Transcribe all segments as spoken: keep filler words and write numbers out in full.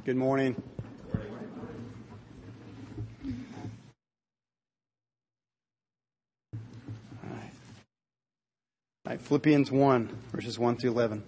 Good morning. All right. All right, Philippians one, verses one through eleven.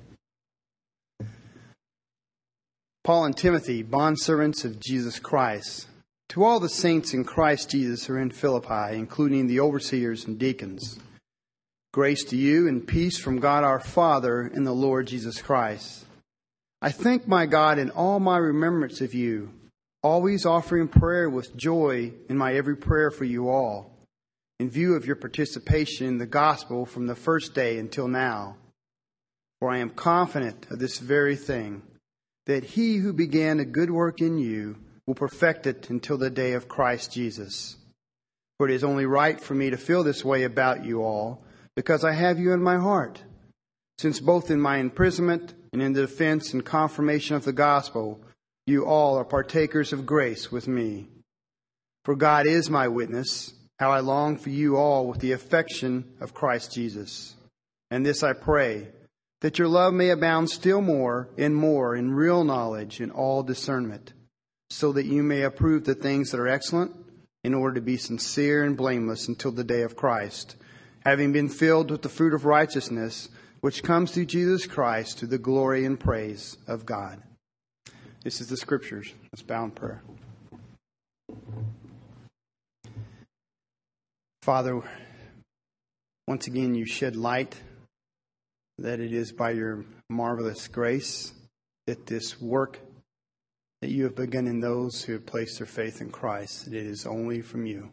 Paul and Timothy, bondservants of Jesus Christ, to all the saints in Christ Jesus who are in Philippi, including the overseers and deacons, grace to you and peace from God our Father and the Lord Jesus Christ. I thank my God in all my remembrance of you, always offering prayer with joy in my every prayer for you all, in view of your participation in the gospel from the first day until now. For I am confident of this very thing, that he who began a good work in you will perfect it until the day of Christ Jesus. For it is only right for me to feel this way about you all, because I have you in my heart, since both in my imprisonment and in the defense and confirmation of the gospel, you all are partakers of grace with me. For God is my witness, how I long for you all with the affection of Christ Jesus. And this I pray, that your love may abound still more and more in real knowledge and all discernment, so that you may approve the things that are excellent, in order to be sincere and blameless until the day of Christ, having been filled with the fruit of righteousness, which comes through Jesus Christ, to the glory and praise of God. This is the Scriptures. Let's bow in prayer. Father, once again you shed light that it is by your marvelous grace that this work that you have begun in those who have placed their faith in Christ, that it is only from you.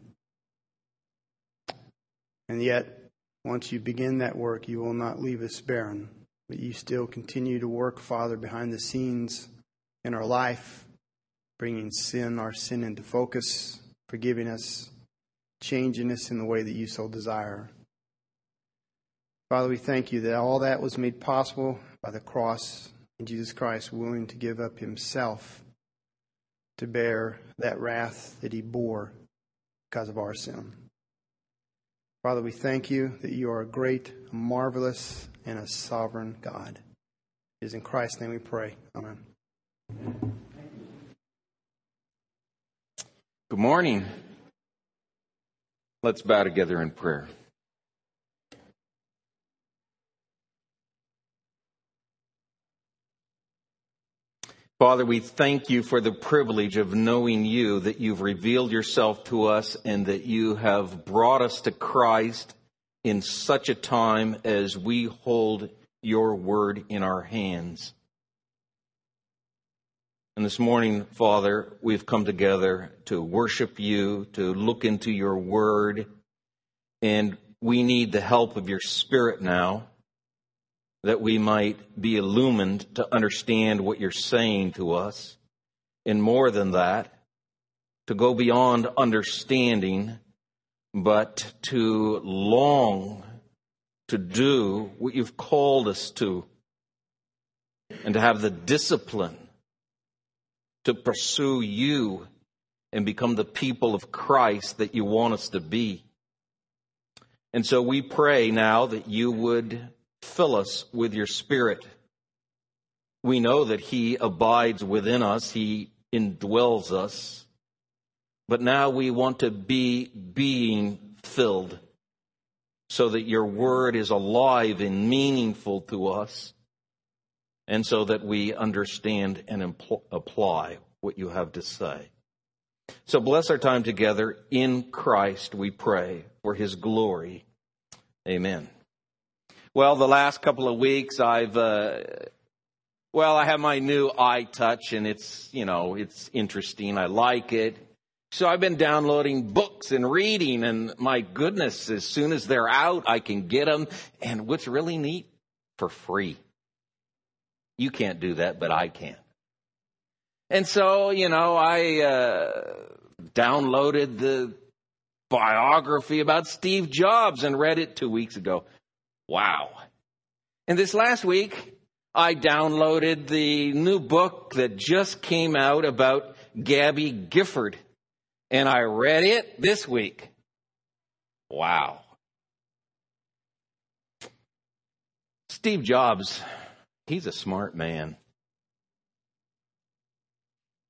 And yet, once you begin that work, you will not leave us barren, but you still continue to work, Father, behind the scenes in our life, bringing sin, our sin into focus, forgiving us, changing us in the way that you so desire. Father, we thank you that all that was made possible by the cross and Jesus Christ willing to give up himself to bear that wrath that he bore because of our sin. Father, we thank you that you are a great, a marvelous, and a sovereign God. It is in Christ's name we pray. Amen. Good morning. Let's bow together in prayer. Father, we thank you for the privilege of knowing you, that you've revealed yourself to us and that you have brought us to Christ in such a time as we hold your word in our hands. And this morning, Father, we've come together to worship you, to look into your word, and we need the help of your Spirit now, that we might be illumined to understand what you're saying to us. And more than that, to go beyond understanding, but to long to do what you've called us to, and to have the discipline to pursue you and become the people of Christ that you want us to be. And so we pray now that you would fill us with your Spirit. We know that he abides within us. He indwells us. But now we want to be being filled so that your word is alive and meaningful to us, and so that we understand and impl- apply what you have to say. So bless our time together in Christ, we pray, for his glory. Amen. Well, the last couple of weeks, I've, uh, well, I have my new iTouch, and it's, you know, it's interesting. I like it. So I've been downloading books and reading, and my goodness, as soon as they're out, I can get them. And what's really neat, for free. You can't do that, but I can. And so, you know, I uh, downloaded the biography about Steve Jobs and read it two weeks ago. Wow. And this last week, I downloaded the new book that just came out about Gabby Gifford. And I read it this week. Wow. Steve Jobs, he's a smart man.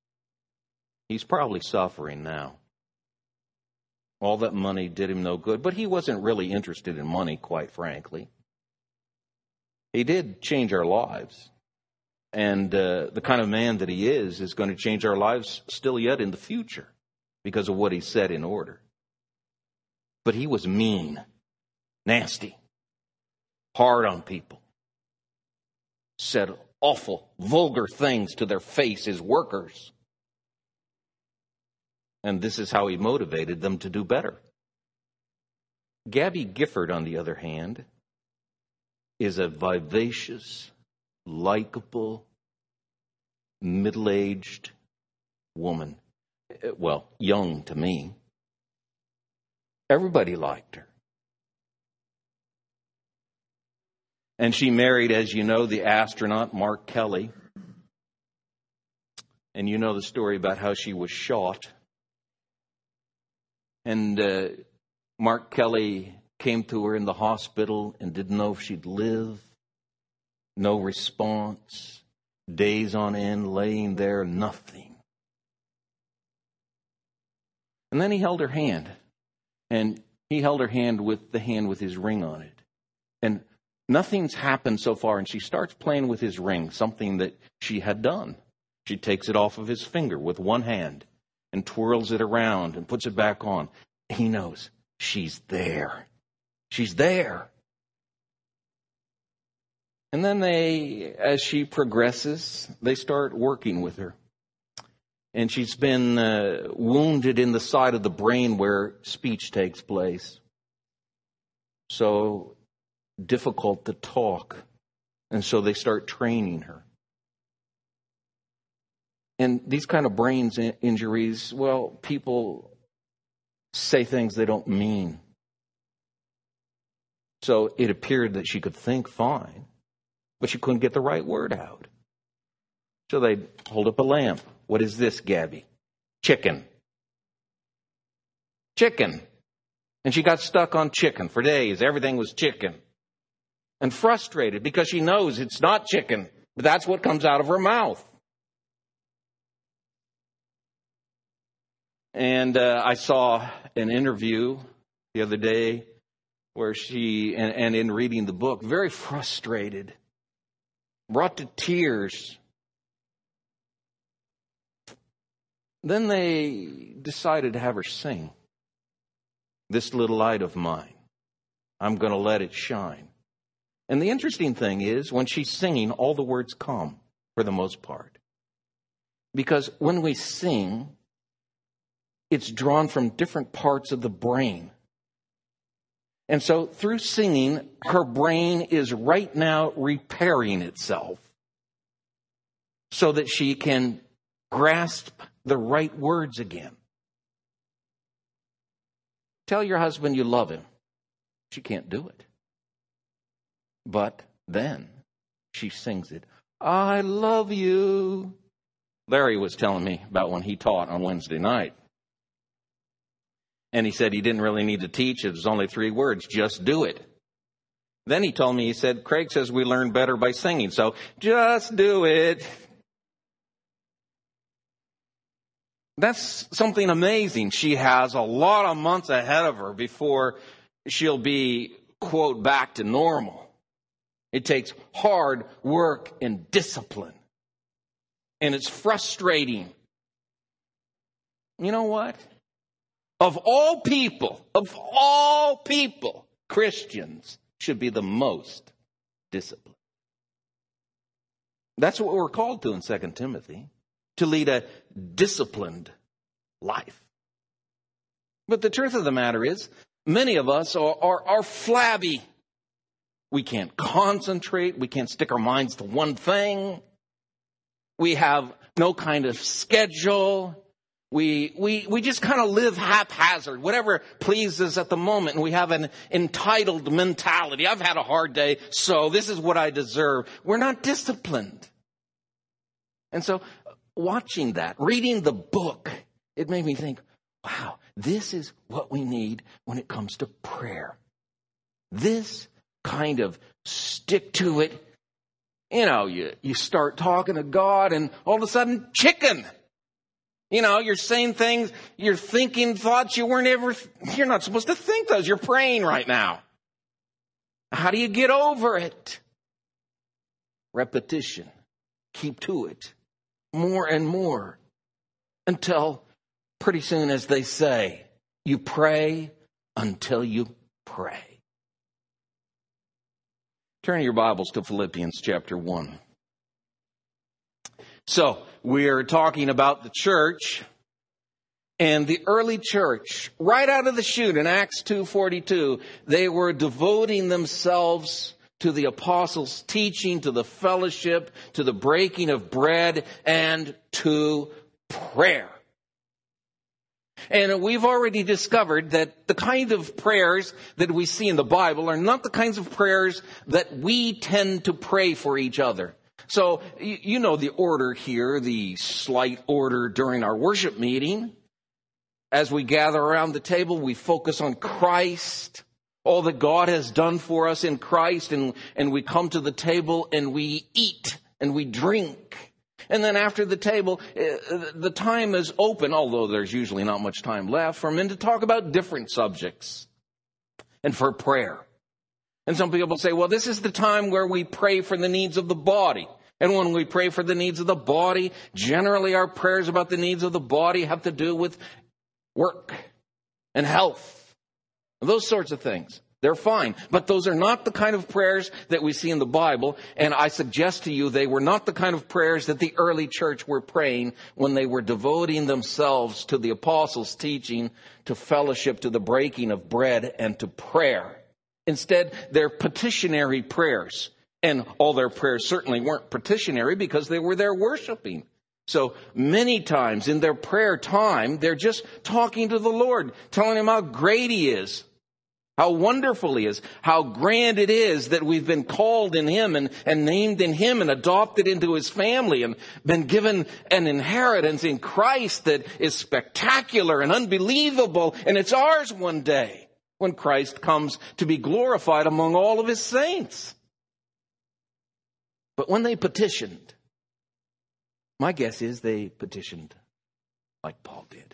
He's probably suffering now. All that money did him no good, but he wasn't really interested in money, quite frankly. He did change our lives. And uh, the kind of man that he is is going to change our lives still yet in the future because of what he set in order. But he was mean, nasty, hard on people, said awful, vulgar things to their face, his workers. And this is how he motivated them to do better. Gabby Gifford, on the other hand, is a vivacious, likable, middle-aged woman. Well, young to me. Everybody liked her. And she married, as you know, the astronaut Mark Kelly. And you know the story about how she was shot. And uh, Mark Kelly came to her in the hospital and didn't know if she'd live. No response. Days on end, laying there, nothing. And then he held her hand. And he held her hand with the hand with his ring on it. And nothing's happened so far. And she starts playing with his ring, something that she had done. She takes it off of his finger with one hand and twirls it around and puts it back on. He knows she's there. She's there. And then they, as she progresses, they start working with her. And she's been uh, wounded in the side of the brain where speech takes place. So difficult to talk. And so they start training her. And these kind of brain injuries, well, people say things they don't mean. So it appeared that she could think fine, but she couldn't get the right word out. So they hold up a lamp. What is this, Gabby? Chicken. Chicken. And she got stuck on chicken for days. Everything was chicken. And frustrated because she knows it's not chicken, but that's what comes out of her mouth. And uh, I saw an interview the other day where she, and, and in reading the book, very frustrated, brought to tears. Then they decided to have her sing, "This Little Light of Mine, I'm going to let it shine." And the interesting thing is, when she's singing, all the words come, for the most part. Because when we sing, it's drawn from different parts of the brain. And so through singing, her brain is right now repairing itself so that she can grasp the right words again. Tell your husband you love him. She can't do it. But then she sings it. I love you. Larry was telling me about when he taught on Wednesday night. And he said he didn't really need to teach. It was only three words. Just do it. Then he told me, he said, Craig says we learn better by singing. So just do it. That's something amazing. She has a lot of months ahead of her before she'll be, quote, back to normal. It takes hard work and discipline. And it's frustrating. You know what? Of all people, of all people, Christians should be the most disciplined. That's what we're called to in Second Timothy, to lead a disciplined life. But the truth of the matter is, many of us are, are, are flabby. We can't concentrate. We can't stick our minds to one thing. We have no kind of schedule. We we we just kind of live haphazard, whatever pleases at the moment. And we have an entitled mentality. I've had a hard day, so this is what I deserve. We're not disciplined. And so watching that, reading the book, it made me think, wow, this is what we need when it comes to prayer. This kind of stick to it. You know, you, you start talking to God and all of a sudden, chicken. You know, you're saying things, you're thinking thoughts you weren't ever, you're not supposed to think those. You're praying right now. How do you get over it? Repetition. Keep to it. More and more. Until pretty soon, as they say, you pray until you pray. Turn your Bibles to Philippians chapter one. So, we're talking about the church, and the early church, right out of the chute in Acts two forty-two, they were devoting themselves to the apostles' teaching, to the fellowship, to the breaking of bread, and to prayer. And we've already discovered that the kind of prayers that we see in the Bible are not the kinds of prayers that we tend to pray for each other. So, you know the order here, the slight order during our worship meeting. As we gather around the table, we focus on Christ, all that God has done for us in Christ, and, and we come to the table and we eat and we drink. And then after the table, the time is open, although there's usually not much time left, for men to talk about different subjects and for prayer. And some people say, well, this is the time where we pray for the needs of the body. And when we pray for the needs of the body, generally our prayers about the needs of the body have to do with work and health. Those sorts of things. They're fine. But those are not the kind of prayers that we see in the Bible. And I suggest to you they were not the kind of prayers that the early church were praying when they were devoting themselves to the apostles' teaching, to fellowship, to the breaking of bread, and to prayer. Instead, they're petitionary prayers. And all their prayers certainly weren't petitionary because they were there worshiping. So many times in their prayer time, they're just talking to the Lord, telling him how great he is, how wonderful he is, how grand it is that we've been called in him and, and named in him and adopted into his family and been given an inheritance in Christ that is spectacular and unbelievable. And it's ours one day when Christ comes to be glorified among all of his saints. But when they petitioned, my guess is they petitioned like Paul did.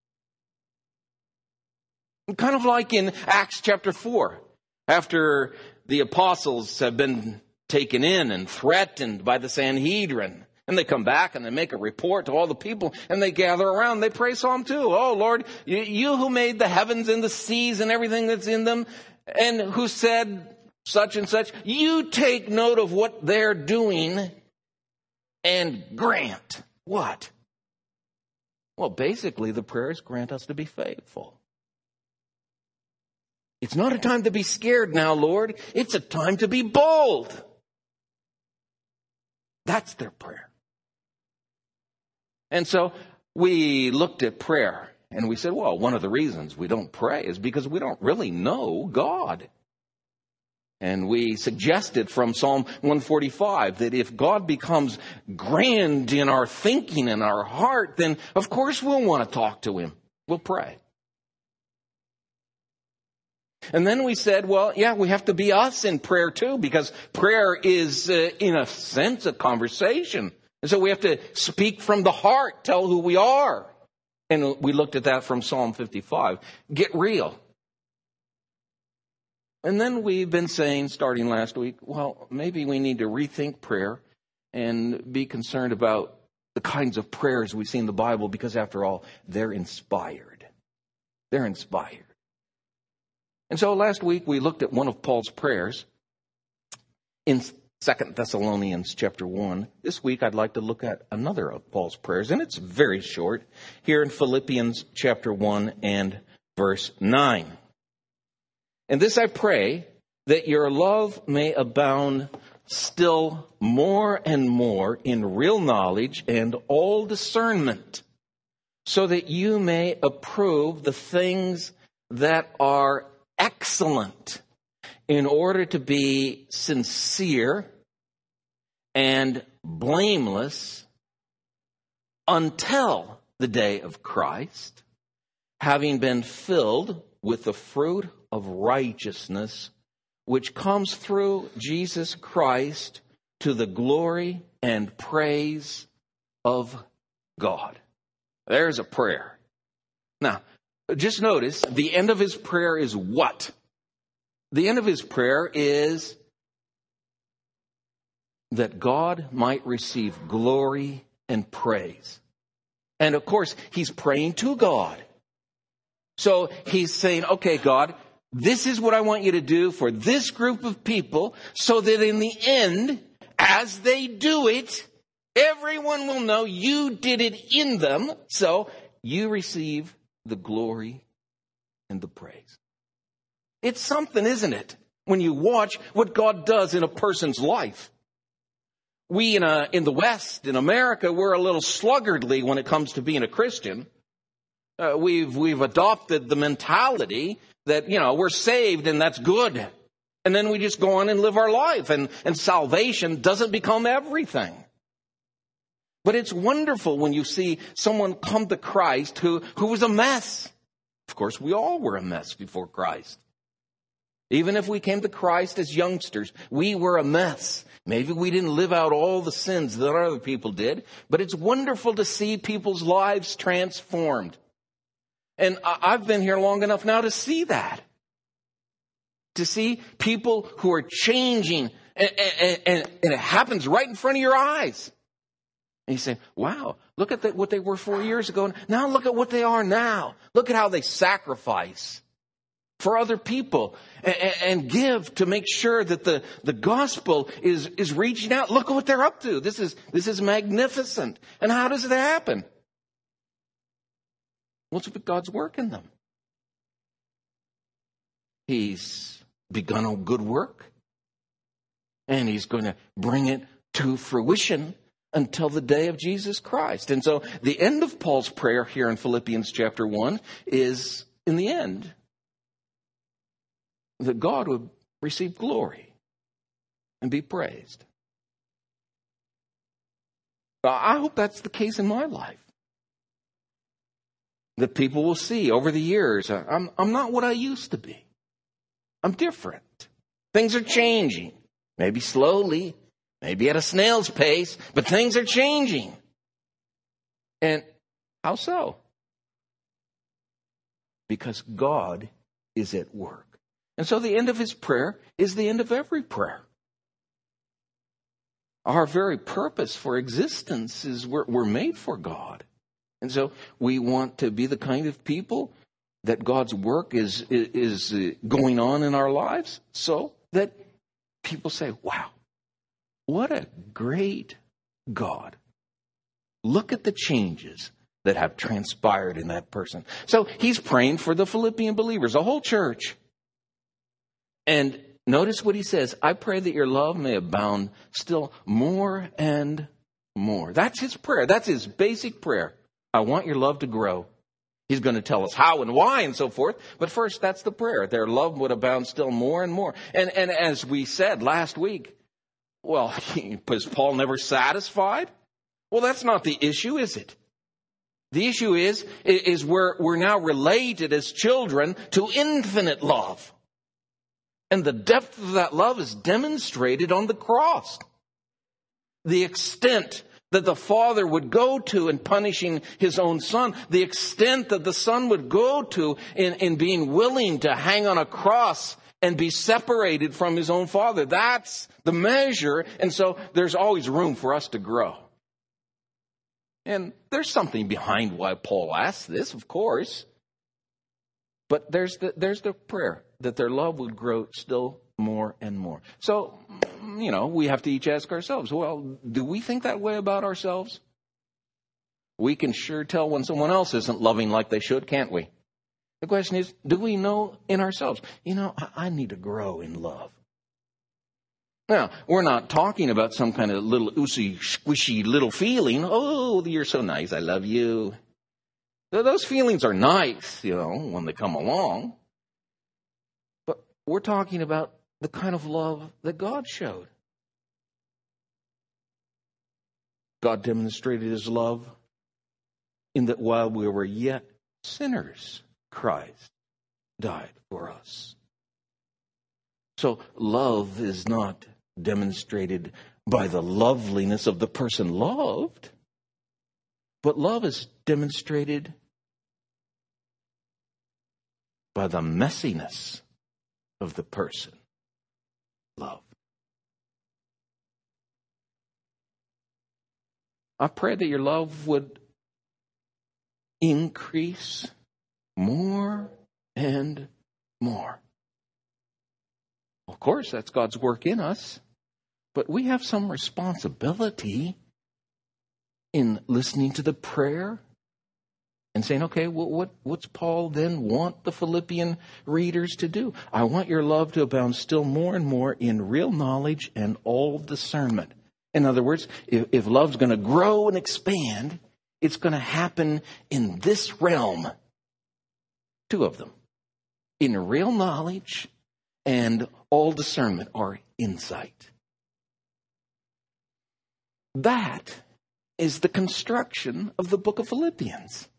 Kind of like in Acts chapter four, after the apostles have been taken in and threatened by the Sanhedrin, and they come back and they make a report to all the people, and they gather around, they pray Psalm two. Oh, Lord, you, you who made the heavens and the seas and everything that's in them, and who said such and such, you take note of what they're doing and grant what? Well, basically the prayers grant us to be faithful. It's not a time to be scared now, Lord. It's a time to be bold. That's their prayer. And so we looked at prayer and we said, well, one of the reasons we don't pray is because we don't really know God. And we suggested from Psalm one forty-five that if God becomes grand in our thinking and our heart, then of course we'll want to talk to him. We'll pray. And then we said, well, yeah, we have to be us in prayer too, because prayer is, uh, in a sense, a conversation. And so we have to speak from the heart, tell who we are. And we looked at that from Psalm fifty-five. Get real. And then we've been saying, starting last week, well, maybe we need to rethink prayer and be concerned about the kinds of prayers we see in the Bible, because after all, they're inspired. They're inspired. And so last week we looked at one of Paul's prayers in Second Thessalonians chapter one. This week I'd like to look at another of Paul's prayers, and it's very short, here in Philippians chapter one and verse nine. And this I pray, that your love may abound still more and more in real knowledge and all discernment, so that you may approve the things that are excellent, in order to be sincere and blameless until the day of Christ, having been filled with the fruit of righteousness, which comes through Jesus Christ to the glory and praise of God. There's a prayer. Now, just notice the end of his prayer is what? The end of his prayer is that God might receive glory and praise. And of course, he's praying to God. So he's saying, okay, God, this is what I want you to do for this group of people so that in the end, as they do it, everyone will know you did it in them. So you receive the glory and the praise. It's something, isn't it? When you watch what God does in a person's life. We in, a, in the West, in America, we're a little sluggardly when it comes to being a Christian. Uh, we've we've adopted the mentality that, you know, we're saved and that's good. And then we just go on and live our life. And, and salvation doesn't become everything. But it's wonderful when you see someone come to Christ who, who was a mess. Of course, we all were a mess before Christ. Even if we came to Christ as youngsters, we were a mess. Maybe we didn't live out all the sins that other people did, but it's wonderful to see people's lives transformed. And I've been here long enough now to see that. To see people who are changing, and, and, and, and it happens right in front of your eyes. And you say, wow, look at the, what they were four years ago. Now look at what they are now. Look at how they sacrifice for other people and, and give to make sure that the, the gospel is, is reaching out. Look at what they're up to. This is, this is magnificent. And how does it happen? What's with God's work in them? He's begun a good work, and he's going to bring it to fruition until the day of Jesus Christ. And so the end of Paul's prayer here in Philippians chapter one is, in the end, that God would receive glory and be praised. I hope that's the case in my life. That people will see over the years, I'm, I'm not what I used to be. I'm different. Things are changing. Maybe slowly, maybe at a snail's pace, but things are changing. And how so? Because God is at work. And so the end of his prayer is the end of every prayer. Our very purpose for existence is we're, we're made for God. And so we want to be the kind of people that God's work is, is, is going on in our lives so that people say, wow, what a great God. Look at the changes that have transpired in that person. So he's praying for the Philippian believers, the whole church. And notice what he says, I pray that your love may abound still more and more. That's his prayer. That's his basic prayer. I want your love to grow. He's going to tell us how and why and so forth. But first, that's the prayer. Their love would abound still more and more. And, and as we said last week, well, was Paul never satisfied? Well, that's not the issue, is it? The issue is, is we're, we're now related as children to infinite love. And the depth of that love is demonstrated on the cross. The extent that the Father would go to in punishing his own Son, the extent that the Son would go to in, in being willing to hang on a cross and be separated from his own Father. That's the measure. And so there's always room for us to grow. And there's something behind why Paul asks this, of course. But there's the, there's the prayer that their love would grow still more and more. So, you know, we have to each ask ourselves, well, do we think that way about ourselves? We can sure tell when someone else isn't loving like they should, can't we? The question is, do we know in ourselves, you know, I, I need to grow in love? Now, we're not talking about some kind of little oosy, squishy little feeling. Oh, you're so nice. I love you. Those feelings are nice, you know, when they come along. But we're talking about the kind of love that God showed. God demonstrated his love in that while we were yet sinners, Christ died for us. So love is not demonstrated by the loveliness of the person loved, But love is demonstrated by the messiness of the person. Love. I pray that your love would increase more and more. Of course, that's God's work in us, but we have some responsibility in listening to the prayer and saying, okay, well, what, what's Paul then want the Philippian readers to do? I want your love to abound still more and more in real knowledge and all discernment. In other words, if, if love's going to grow and expand, it's going to happen in this realm. Two of them. In real knowledge and all discernment or insight. That is the construction of the book of Philippians.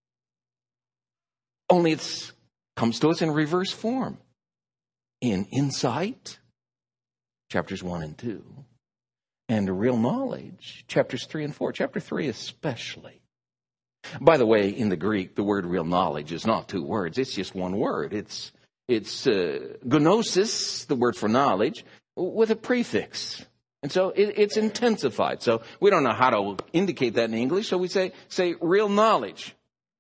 Only it comes to us in reverse form. In insight, chapters one and two. And real knowledge, chapters three and four. Chapter three especially. By the way, in the Greek, the word real knowledge is not two words. It's just one word. It's it's uh, gnosis, the word for knowledge, with a prefix. And so it, it's intensified. So we don't know how to indicate that in English. So we say say real knowledge.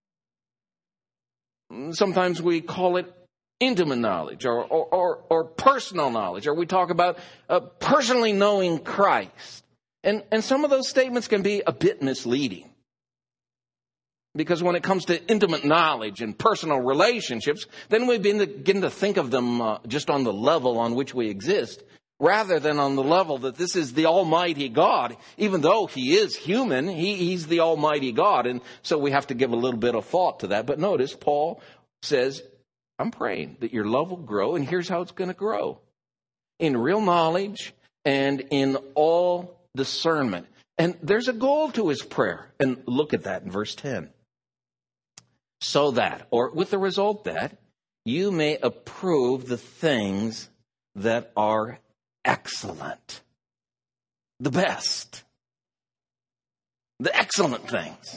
Sometimes we call it intimate knowledge or, or, or, or personal knowledge, or we talk about uh, personally knowing Christ. And, and some of those statements can be a bit misleading. Because when it comes to intimate knowledge and personal relationships, then we begin to, begin to think of them uh, just on the level on which we exist, rather than on the level that this is the Almighty God. Even though He is human, he, He's the Almighty God. And so we have to give a little bit of thought to that. But notice, Paul says, I'm praying that your love will grow, and here's how it's going to grow. In real knowledge and in all discernment. And there's a goal to his prayer. And look at that in verse ten. So that, or with the result that, you may approve the things that are excellent. The best. The excellent things.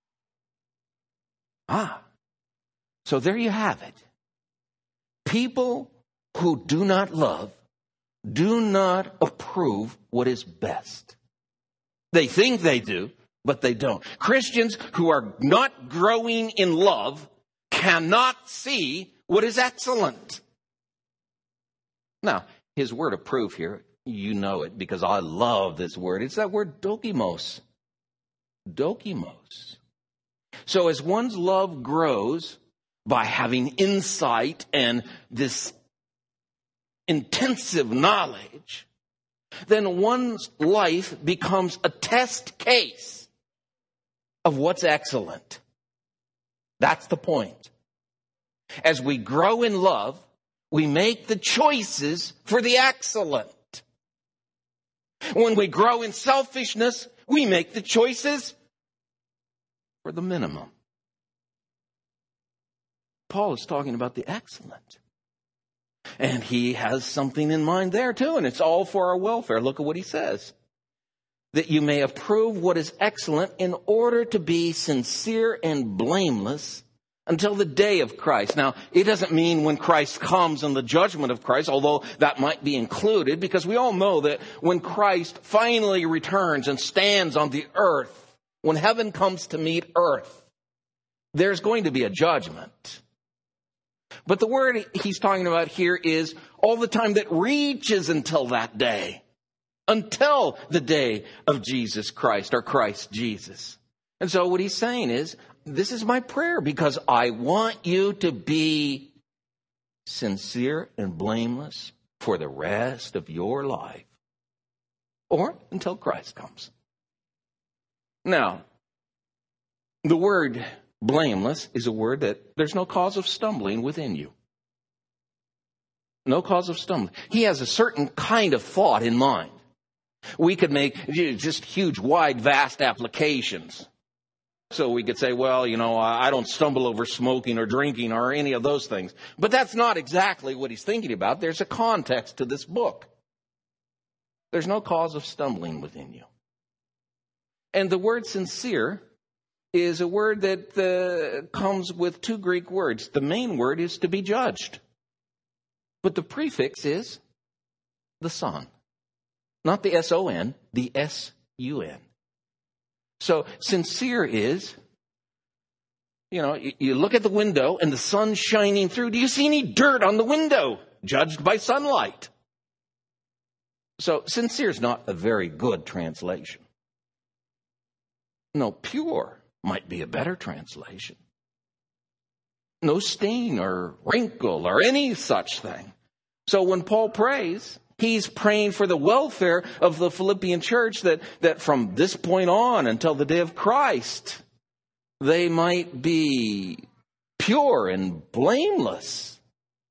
Ah. So there you have it. People who do not love do not approve what is best. They think they do, but they don't. Christians who are not growing in love cannot see what is excellent. Now, his word approve here, you know it because I love this word. It's that word dokimos. Dokimos. So as one's love grows by having insight and this intensive knowledge, then one's life becomes a test case of what's excellent. That's the point. As we grow in love, we make the choices for the excellent. When we grow in selfishness, we make the choices for the minimum. Paul is talking about the excellent. And he has something in mind there too, and it's all for our welfare. Look at what he says. That you may approve what is excellent in order to be sincere and blameless until the day of Christ. Now, it doesn't mean when Christ comes and the judgment of Christ, although that might be included, because we all know that when Christ finally returns and stands on the earth, when heaven comes to meet earth, there's going to be a judgment. But the word he's talking about here is all the time that reaches until that day. Until the day of Jesus Christ, or Christ Jesus. And so what he's saying is, this is my prayer because I want you to be sincere and blameless for the rest of your life. Or until Christ comes. Now, the word blameless is a word that there's no cause of stumbling within you. No cause of stumbling. He has a certain kind of thought in mind. We could make just huge, wide, vast applications. So we could say, well, you know, I don't stumble over smoking or drinking or any of those things. But that's not exactly what he's thinking about. There's a context to this book. There's no cause of stumbling within you. And the word sincere is a word that uh, comes with two Greek words. The main word is to be judged. But the prefix is the Son. Not the S O N, the S U N. So sincere is, you know, you look at the window and the sun's shining through. Do you see any dirt on the window? Judged by sunlight. So sincere is not a very good translation. No, pure might be a better translation. No stain or wrinkle or any such thing. So when Paul prays, he's praying for the welfare of the Philippian church, that, that from this point on until the day of Christ, they might be pure and blameless.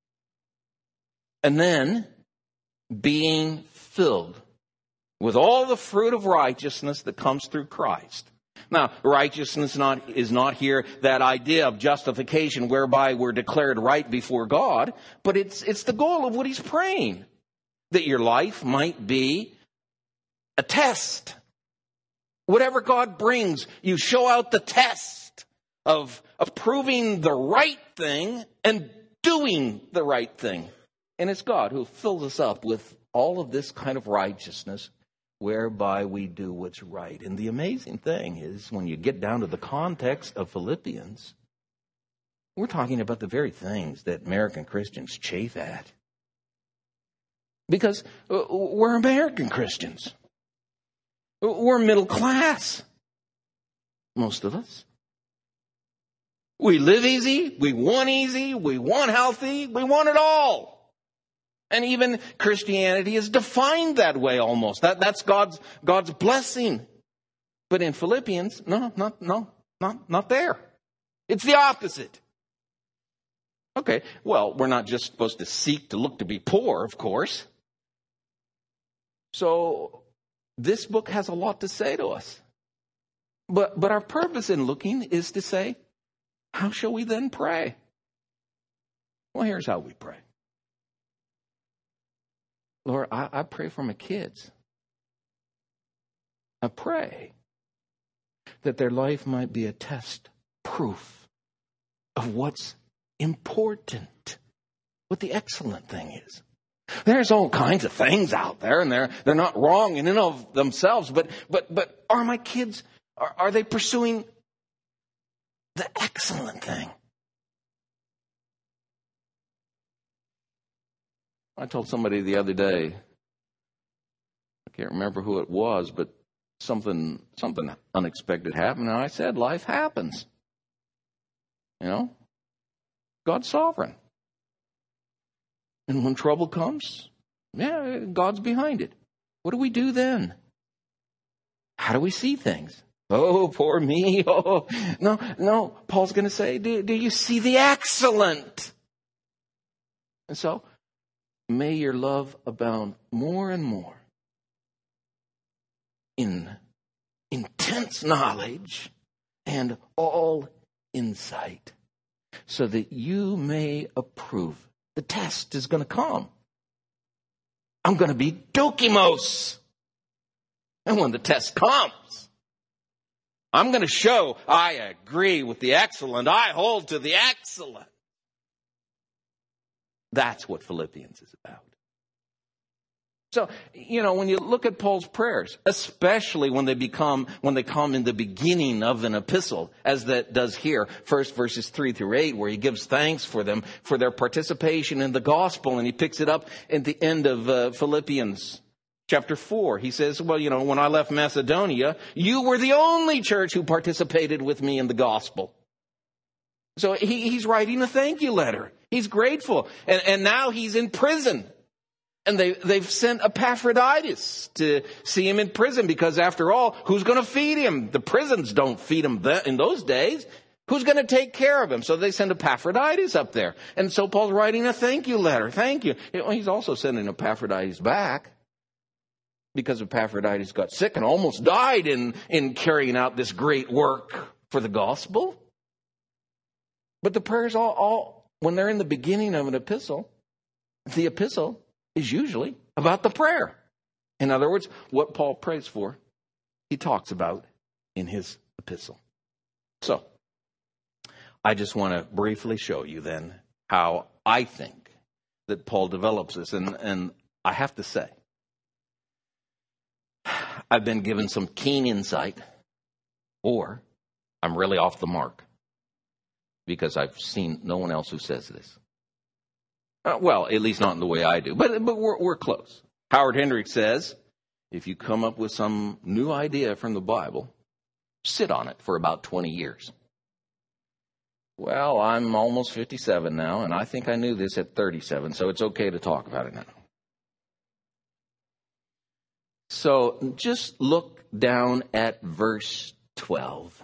And then being filled with all the fruit of righteousness that comes through Christ. Now, righteousness not, is not here that idea of justification whereby we're declared right before God, but it's, it's the goal of what he's praying. That your life might be a test. Whatever God brings, you show out the test of, of proving the right thing and doing the right thing. And it's God who fills us up with all of this kind of righteousness whereby we do what's right. And the amazing thing is, when you get down to the context of Philippians, we're talking about the very things that American Christians chafe at. Because we're American Christians. We're middle class. Most of us. We live easy. We want easy. We want healthy. We want it all. And even Christianity is defined that way almost. That, that's God's, God's blessing. But in Philippians, no, not, no, not, not there. It's the opposite. Okay, well, we're not just supposed to seek to look to be poor, of course. So this book has a lot to say to us. But, but our purpose in looking is to say, how shall we then pray? Well, here's how we pray. Lord, I, I pray for my kids. I pray that their life might be a test proof of what's important, what the excellent thing is. There's all kinds of things out there, and they're they're not wrong in and of themselves, but but but are my kids, are, are they pursuing the excellent thing? I told somebody the other day, I can't remember who it was, but something something unexpected happened, and I said, life happens. You know, God's sovereign. And when trouble comes, yeah, God's behind it. What do we do then? How do we see things? Oh, poor me. Oh, no, no. Paul's going to say, do, do you see the excellent? And so, may your love abound more and more in intense knowledge and all insight, so that you may approve. The test is going to come. I'm going to be dokimos. And when the test comes, I'm going to show I agree with the excellent. I hold to the excellent. That's what Philippians is about. So, you know, when you look at Paul's prayers, especially when they become, when they come in the beginning of an epistle, as that does here, first verses three through eight, where he gives thanks for them, for their participation in the gospel, and he picks it up at the end of uh, Philippians chapter four. He says, well, you know, when I left Macedonia, you were the only church who participated with me in the gospel. So he, he's writing a thank you letter. He's grateful. And, and now he's in prison. And they, they've sent Epaphroditus to see him in prison, because after all, who's going to feed him? The prisons don't feed him in those days. Who's going to take care of him? So they send Epaphroditus up there. And so Paul's writing a thank you letter. Thank you. He's also sending Epaphroditus back, because Epaphroditus got sick and almost died in, in carrying out this great work for the gospel. But the prayers all, all, when they're in the beginning of an epistle, the epistle is usually about the prayer. In other words, what Paul prays for, he talks about in his epistle. So, I just want to briefly show you then how I think that Paul develops this. And, and I have to say, I've been given some keen insight, or I'm really off the mark, because I've seen no one else who says this. Uh, well, at least not in the way I do, but, but we're, we're close. Howard Hendricks says, if you come up with some new idea from the Bible, sit on it for about twenty years. Well, I'm almost fifty-seven now, and I think I knew this at thirty-seven, so it's okay to talk about it now. So just look down at verse twelve.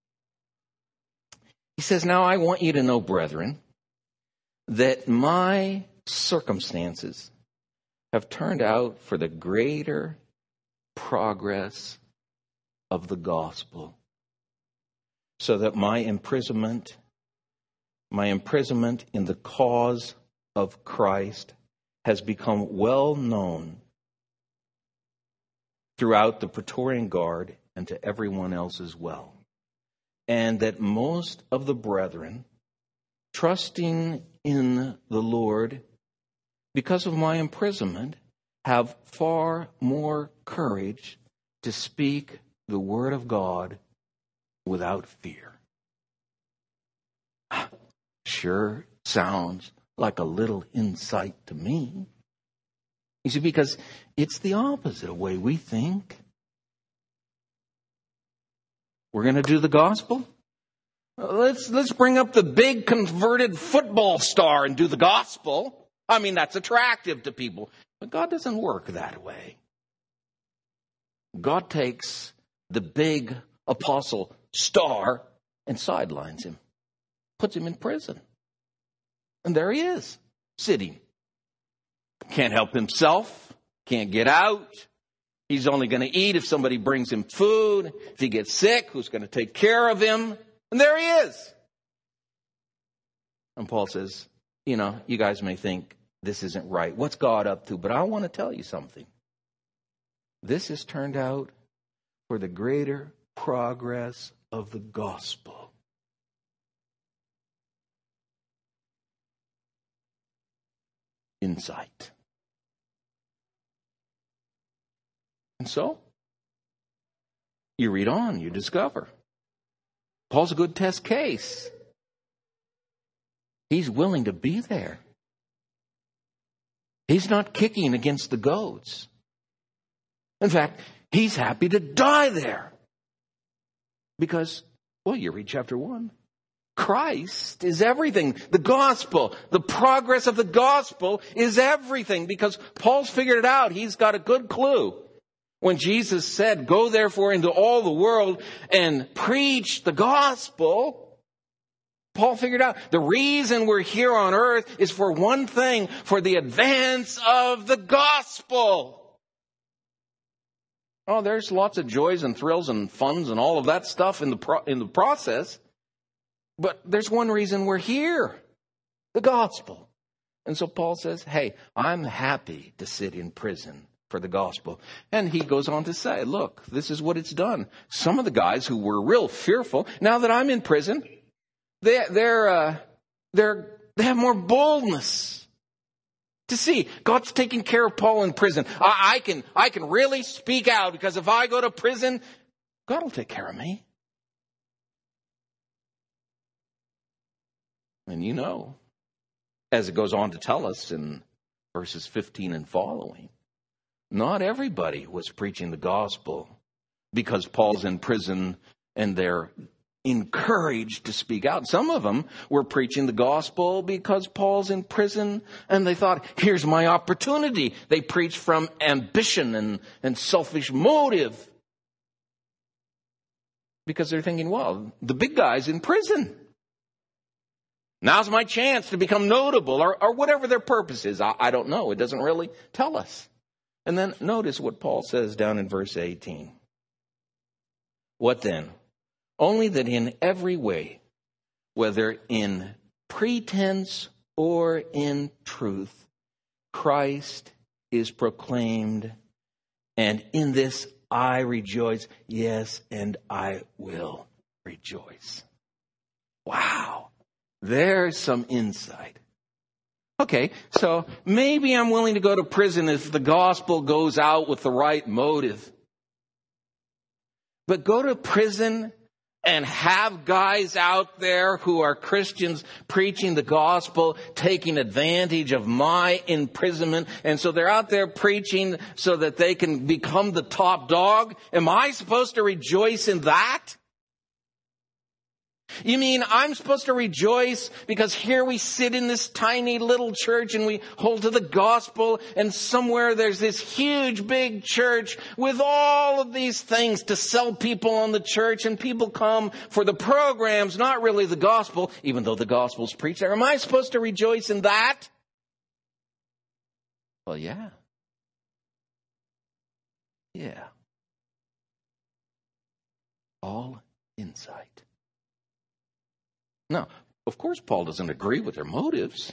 He says, now I want you to know, brethren, that my circumstances have turned out for the greater progress of the gospel, so that my imprisonment, my imprisonment in the cause of Christ has become well known throughout the Praetorian Guard and to everyone else as well. And that most of the brethren, trusting in the Lord because of my imprisonment, have far more courage to speak the word of God without fear. Sure sounds like a little insight to me. You see, because it's the opposite way we think. We're going to do the gospel? Let's let's bring up the big converted football star and do the gospel. I mean, that's attractive to people. But God doesn't work that way. God takes the big apostle star and sidelines him, puts him in prison. And there he is, sitting. Can't help himself, can't get out. He's only going to eat if somebody brings him food. If he gets sick, who's going to take care of him? And there he is. And Paul says, you know, you guys may think this isn't right. What's God up to? But I want to tell you something. This has turned out for the greater progress of the gospel. Insight. And so, you read on, you discover. Paul's a good test case. He's willing to be there. He's not kicking against the goats. In fact, he's happy to die there. Because, well, you read chapter one. Christ is everything. The gospel, the progress of the gospel is everything. Because Paul's figured it out. He's got a good clue. When Jesus said, go therefore into all the world and preach the gospel, Paul figured out the reason we're here on earth is for one thing, for the advance of the gospel. Oh, there's lots of joys and thrills and funs and all of that stuff in the pro- in the process. But there's one reason we're here, the gospel. And so Paul says, hey, I'm happy to sit in prison for the gospel. And he goes on to say, look, this is what it's done. Some of the guys who were real fearful, now that I'm in prison, they, they're, uh, they're, they have more boldness to see God's taking care of Paul in prison. I, I can, I can really speak out because if I go to prison, God will take care of me. And you know, as it goes on to tell us in verses fifteen and following, not everybody was preaching the gospel because Paul's in prison and they're encouraged to speak out. Some of them were preaching the gospel because Paul's in prison and they thought, here's my opportunity. They preached from ambition and, and selfish motive because they're thinking, well, the big guy's in prison. Now's my chance to become notable or, or whatever their purpose is. I, I don't know. It doesn't really tell us. And then notice what Paul says down in verse eighteen. What then? Only that in every way, whether in pretense or in truth, Christ is proclaimed, and in this I rejoice, yes, and I will rejoice. There's some insight. Okay, so maybe I'm willing to go to prison if the gospel goes out with the right motive. But go to prison and have guys out there who are Christians preaching the gospel, taking advantage of my imprisonment. And so they're out there preaching so that they can become the top dog. Am I supposed to rejoice in that? You mean I'm supposed to rejoice because here we sit in this tiny little church and we hold to the gospel, and somewhere there's this huge big church with all of these things to sell people on the church, and people come for the programs, not really the gospel, even though the gospel's preached there. Am I supposed to rejoice in that? Well, yeah. Yeah. All insight. Now, of course, Paul doesn't agree with their motives.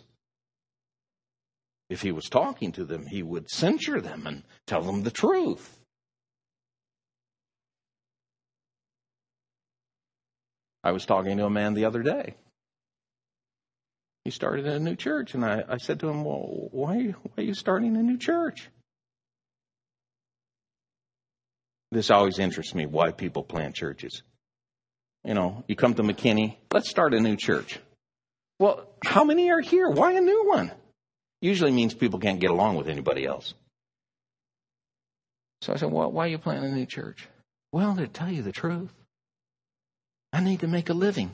If he was talking to them, he would censure them and tell them the truth. I was talking to a man the other day. He started a new church, and I, I said to him, well, why, why are you starting a new church? This always interests me, why people plant churches. You know, you come to McKinney, let's start a new church. Well, how many are here? Why a new one? Usually means people can't get along with anybody else. So I said, well, why are you planting a new church? Well, to tell you the truth, I need to make a living.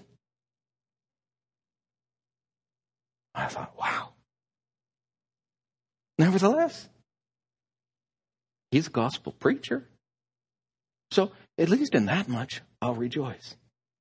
I thought, wow. Nevertheless, he's a gospel preacher. So at least in that much, I'll rejoice.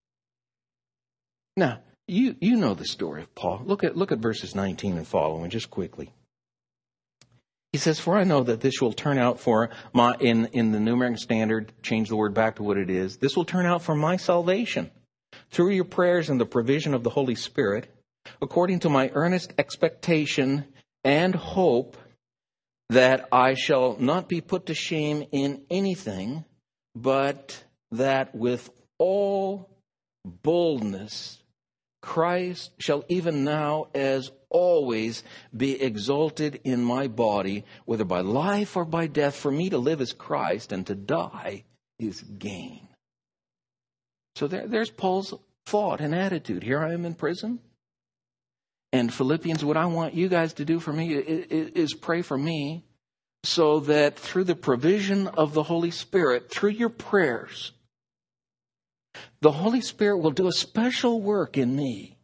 Now, you, you know the story of Paul. Look at, look at verses nineteen and following just quickly. He says, for I know that this will turn out for my, in, in the New American Standard, change the word back to what it is. This will turn out for my salvation through your prayers and the provision of the Holy Spirit, according to my earnest expectation and hope that I shall not be put to shame in anything, but that with all boldness Christ shall even now as always be exalted in my body, whether by life or by death. For me to live is Christ, and to die is gain. So there, there's Paul's thought and attitude. Here I am in prison. And Philippians, what I want you guys to do for me is, is pray for me so that through the provision of the Holy Spirit, through your prayers, the Holy Spirit will do a special work in me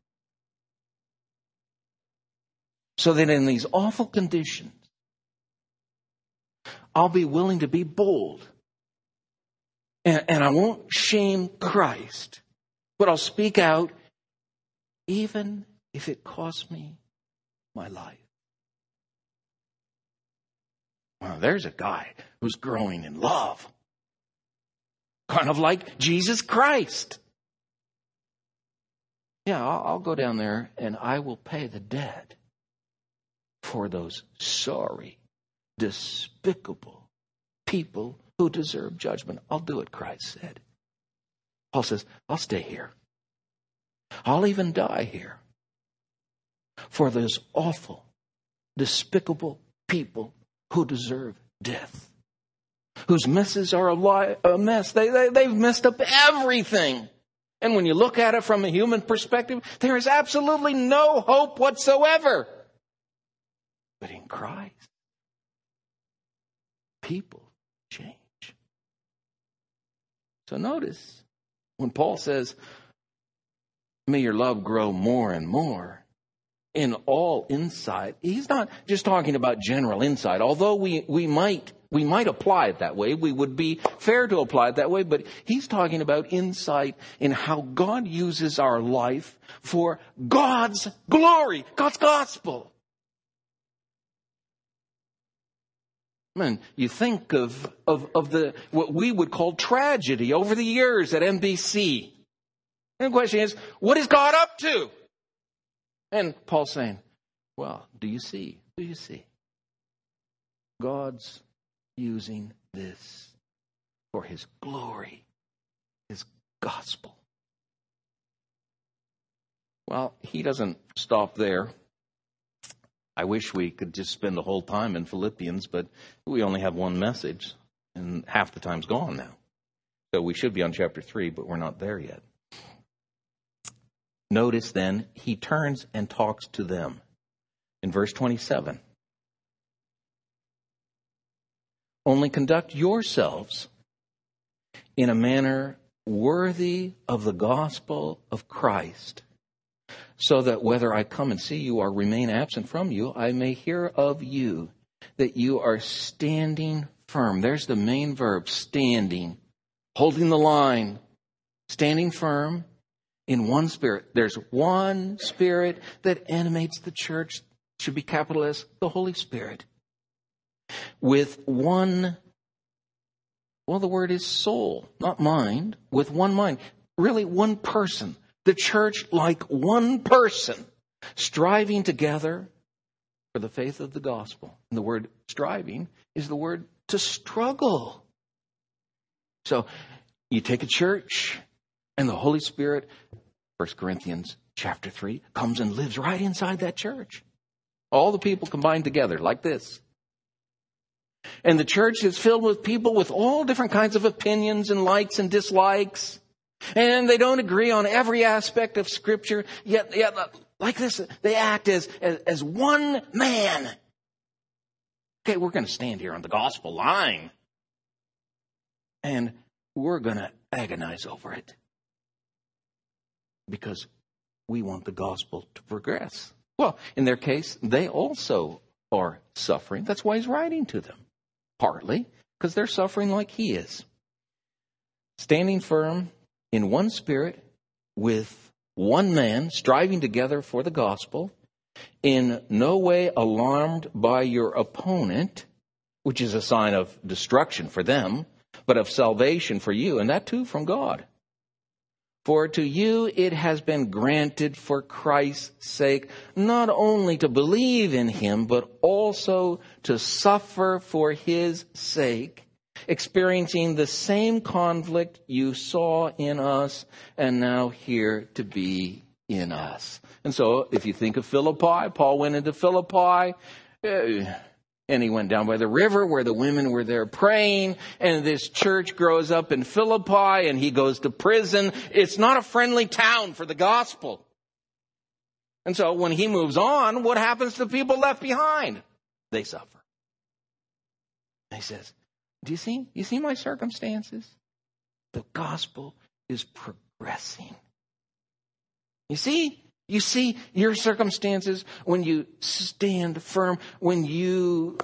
so that in these awful conditions, I'll be willing to be bold. And, and I won't shame Christ, but I'll speak out even if it costs me my life. Well, there's a guy who's growing in love. Kind of like Jesus Christ. Yeah, I'll, I'll go down there and I will pay the debt for those sorry, despicable people who deserve judgment. I'll do it, Christ said. Paul says, I'll stay here. I'll even die here for those awful, despicable people who deserve death. Whose messes are a, li- a mess. They, they, they've messed up everything. And when you look at it from a human perspective, there is absolutely no hope whatsoever. But in Christ, people change. So notice, when Paul says, may your love grow more and more in all insight, he's not just talking about general insight, although we, we might We might apply it that way. We would be fair to apply it that way. But he's talking about insight in how God uses our life for God's glory, God's gospel. Man, you think of, of, of the what we would call tragedy over the years at N B C. And the question is, what is God up to? And Paul's saying, well, do you see? Do you see? God's using this for his glory, his gospel. Well, he doesn't stop there. I wish we could just spend the whole time in Philippians, but we only have one message, and half the time's gone now. So we should be on chapter three, but we're not there yet. Notice then, he turns and talks to them. In verse twenty-seven, only conduct yourselves in a manner worthy of the gospel of Christ, so that whether I come and see you or remain absent from you, I may hear of you that you are standing firm. There's the main verb, standing, holding the line, standing firm in one spirit. There's one spirit that animates the church, should be capital S, the Holy Spirit. With one, well, the word is soul, not mind, with one mind, really one person. The church like one person, striving together for the faith of the gospel. And the word striving is the word to struggle. So you take a church and the Holy Spirit, First Corinthians chapter three, comes and lives right inside that church. All the people combined together like this. And the church is filled with people with all different kinds of opinions and likes and dislikes. And they don't agree on every aspect of Scripture. Yet, yet like this, they act as, as, as one man. Okay, we're going to stand here on the gospel line. And we're going to agonize over it. Because we want the gospel to progress. Well, in their case, they also are suffering. That's why he's writing to them. Partly because they're suffering like he is. Standing firm in one spirit, with one man, striving together for the gospel, in no way alarmed by your opponent, which is a sign of destruction for them, but of salvation for you, and that too from God. For to you it has been granted for Christ's sake, not only to believe in him, but also to suffer for his sake, experiencing the same conflict you saw in us and now here to be in us. And so if you think of Philippi, Paul went into Philippi, uh, and he went down by the river where the women were there praying, and this church grows up in Philippi, and he goes to prison. It's not a friendly town for the gospel. And so when he moves on, what happens to people left behind? They suffer. And he says, do you see? You see my circumstances? The gospel is progressing. You see? You see your circumstances when you stand firm, when you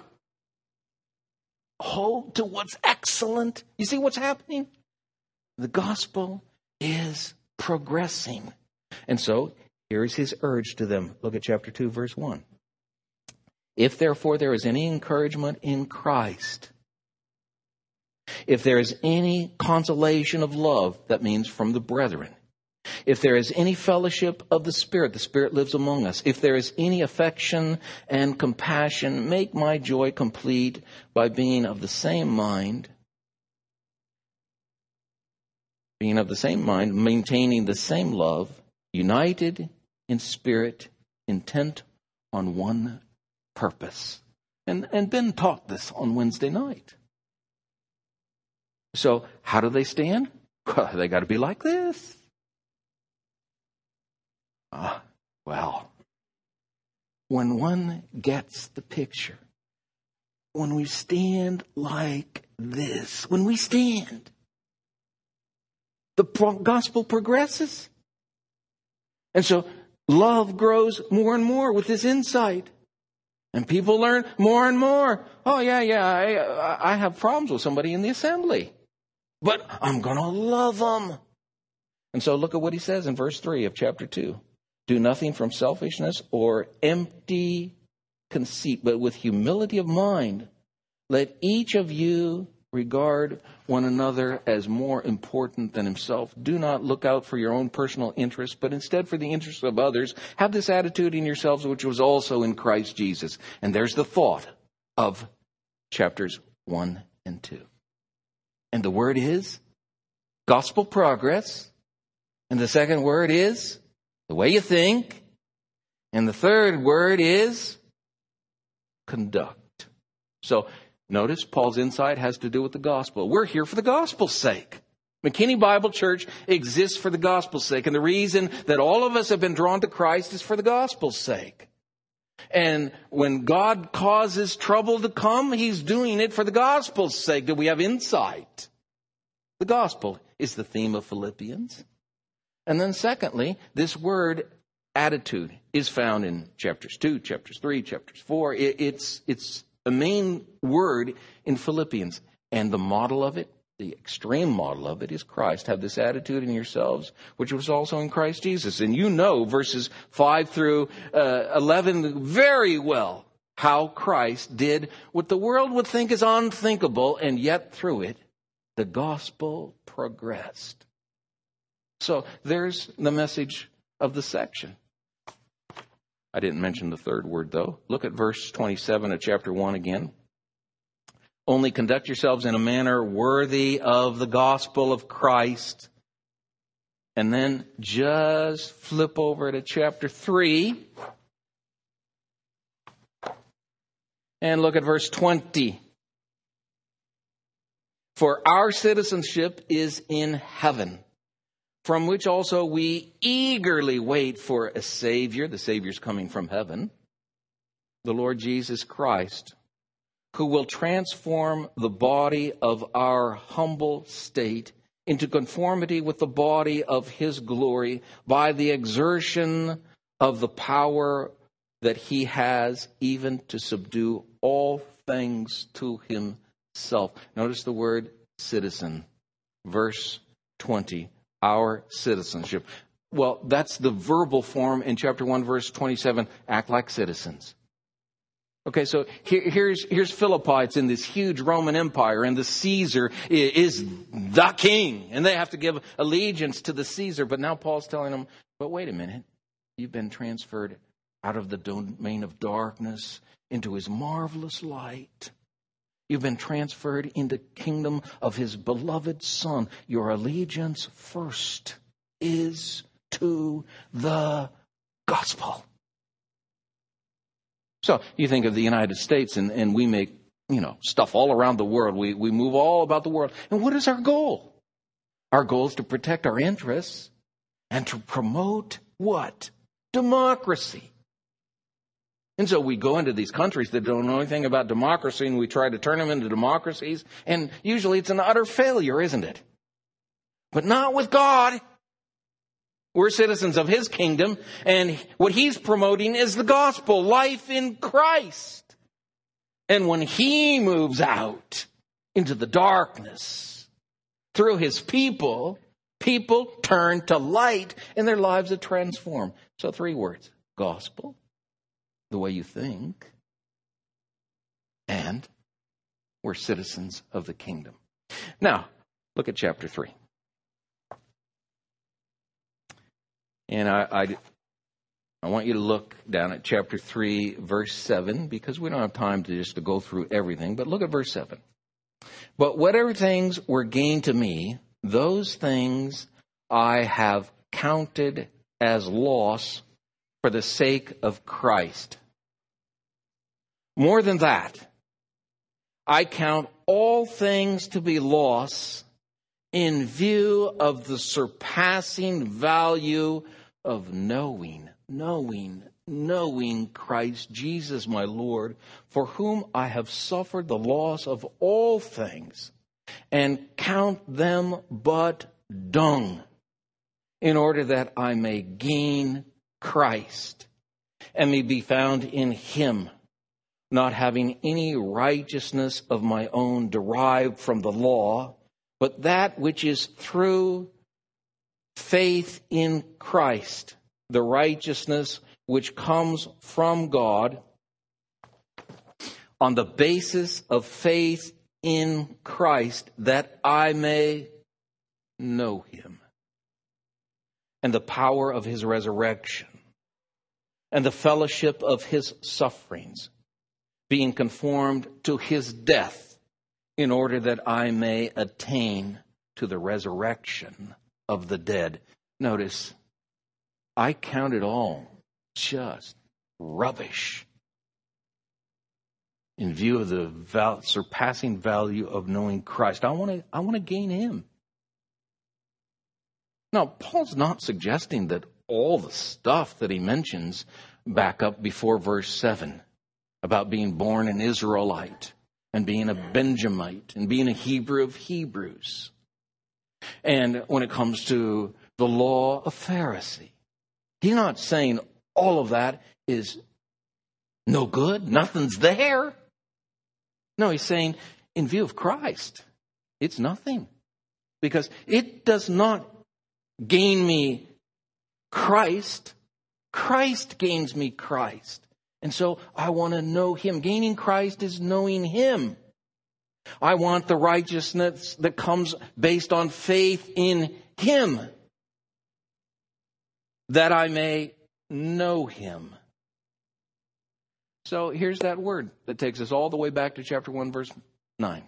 hold to what's excellent. You see what's happening? The gospel is progressing. And so here is his urge to them. Look at chapter two, verse one. If therefore there is any encouragement in Christ, if there is any consolation of love, that means from the brethren. If there is any fellowship of the Spirit, the Spirit lives among us. If there is any affection and compassion, make my joy complete by being of the same mind, being of the same mind, maintaining the same love, united in spirit, intent on one purpose. And, and Ben taught this on Wednesday night. So how do they stand? Well, they got to be like this. Ah, well, when one gets the picture, when we stand like this, when we stand, the pro- gospel progresses. And so love grows more and more with this insight. And people learn more and more. Oh, yeah, yeah, I, I have problems with somebody in the assembly. But I'm going to love them. And so look at what he says in verse three of chapter two. Do nothing from selfishness or empty conceit, but with humility of mind, let each of you regard one another as more important than himself. Do not look out for your own personal interests, but instead for the interests of others. Have this attitude in yourselves, which was also in Christ Jesus. And there's the thought of chapters one and two. And the word is gospel progress. And the second word is the way you think. And the third word is conduct. So notice Paul's insight has to do with the gospel. We're here for the gospel's sake. McKinney Bible Church exists for the gospel's sake. And the reason that all of us have been drawn to Christ is for the gospel's sake. And when God causes trouble to come, he's doing it for the gospel's sake. Do we have insight? The gospel is the theme of Philippians. And then secondly, this word attitude is found in chapters two, chapters three, chapters four. It, it's, it's a main word in Philippians. And the model of it, the extreme model of it, is Christ. Have this attitude in yourselves, which was also in Christ Jesus. And you know verses five through uh, eleven very well how Christ did what the world would think is unthinkable, and yet through it, the gospel progressed. So there's the message of the section. I didn't mention the third word, though. Look at verse twenty-seven of chapter one again. Only conduct yourselves in a manner worthy of the gospel of Christ. And then just flip over to chapter three. And look at verse twenty. For our citizenship is in heaven, from which also we eagerly wait for a Savior. The Savior's coming from heaven, the Lord Jesus Christ, who will transform the body of our humble state into conformity with the body of his glory by the exertion of the power that he has even to subdue all things to himself. Notice the word citizen. Verse twenty, our citizenship. Well, that's the verbal form in chapter one, verse twenty-seven, act like citizens. Okay, so here, here's here's Philippi. It's in this huge Roman Empire, and the Caesar is the king, and they have to give allegiance to the Caesar. But now Paul's telling them, but wait a minute, you've been transferred out of the domain of darkness into his marvelous light. You've been transferred into the kingdom of his beloved Son. Your allegiance first is to the gospel. So you think of the United States, and, and we make, you know, stuff all around the world. We, we move all about the world. And what is our goal? Our goal is to protect our interests and to promote what? Democracy. And so we go into these countries that don't know anything about democracy, and we try to turn them into democracies. And usually it's an utter failure, isn't it? But not with God. We're citizens of his kingdom, and what he's promoting is the gospel, life in Christ. And when he moves out into the darkness through his people, people turn to light and their lives are transformed. So three words: gospel, the way you think, and we're citizens of the kingdom. Now, look at chapter three. And I, I, I want you to look down at chapter three, verse seven, because we don't have time to just to go through everything. But look at verse seven. But whatever things were gained to me, those things I have counted as loss for the sake of Christ. More than that, I count all things to be loss in view of the surpassing value of knowing, knowing, knowing Christ Jesus my Lord, for whom I have suffered the loss of all things, and count them but dung, in order that I may gain Christ, and may be found in him, not having any righteousness of my own derived from the law, but that which is through faith in Christ, the righteousness which comes from God on the basis of faith in Christ, that I may know him and the power of his resurrection and the fellowship of his sufferings, being conformed to his death, in order that I may attain to the resurrection of the dead. Notice, I count it all just rubbish in view of the val- surpassing value of knowing Christ. I want to I want to gain him. Now, Paul's not suggesting that all the stuff that he mentions back up before verse seven about being born an Israelite and being a Benjamite and being a Hebrew of Hebrews. And when it comes to the law of Pharisee, he's not saying all of that is no good, nothing's there. No, he's saying in view of Christ, it's nothing. Because it does not gain me Christ. Christ gains me Christ. And so I want to know him. Gaining Christ is knowing him. I want the righteousness that comes based on faith in him, that I may know him. So here's that word that takes us all the way back to chapter one, verse nine.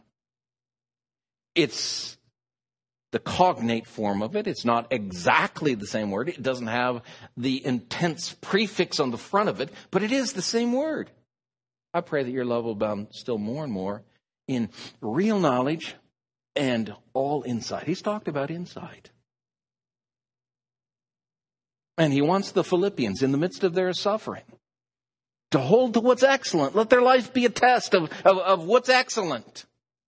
It's the cognate form of it. It's not exactly the same word. It doesn't have the intense prefix on the front of it, but it is the same word. I pray that your love will abound still more and more in real knowledge and all insight. He's talked about insight. And he wants the Philippians, in the midst of their suffering, to hold to what's excellent. Let their life be a test of, of, of what's excellent.